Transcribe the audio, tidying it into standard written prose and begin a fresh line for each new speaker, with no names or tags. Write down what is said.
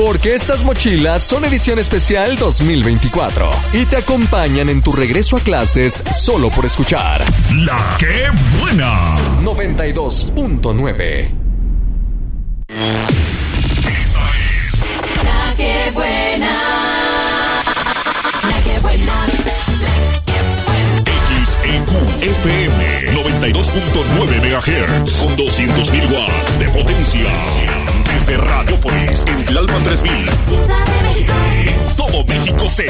porque estas mochilas son edición especial 2024 y te acompañan en tu regreso a clases solo por escuchar
La que buena
92.9.
Esta es
La que buena. La que buena.
XEQ FM 92.9 MHz con 200.000 watts de potencia. Desde Radiopolis en Tlalpan 3000.
Ciudad de México.
Todo México se